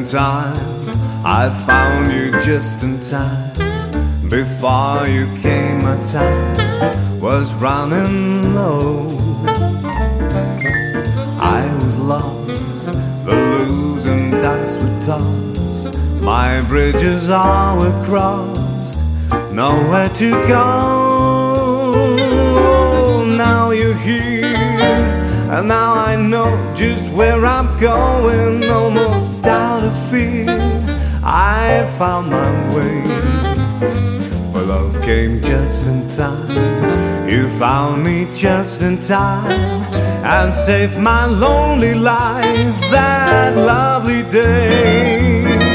time. I found you just in time. Before you came, my time was running low. I was lost, the losing dice were tossed. My bridges all were crossed, nowhere to go. Now you're here, and now I know just where I'm going. No more doubt or fear, I found my way. For love came just in time. You found me just in time and saved my lonely life that lovely day.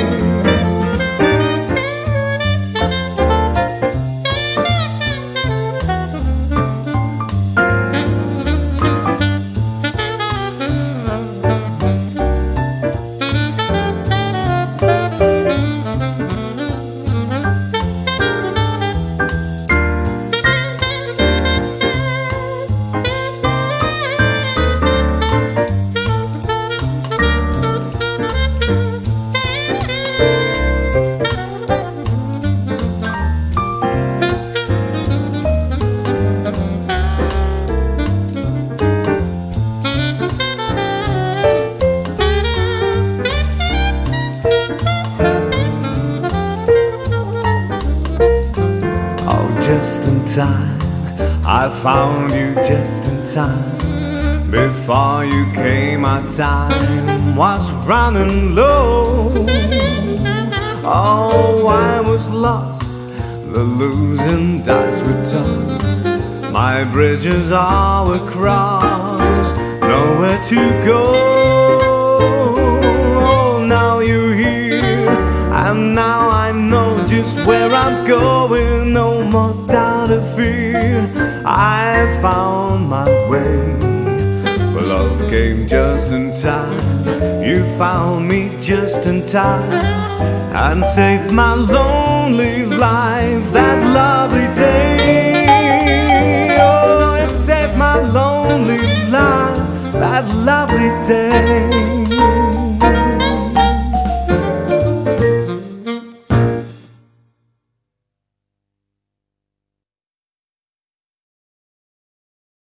Just in time, I found you just in time. Before you came, my time was running low. Oh, I was lost, the losing dice were tossed. My bridges all were crossed, nowhere to go. Oh, now you're here, and now I know just where I'm going. No more doubt or fear, I found my way. For love came just in time. You found me just in time and saved my lonely life that lovely day. Oh, it saved my lonely life that lovely day.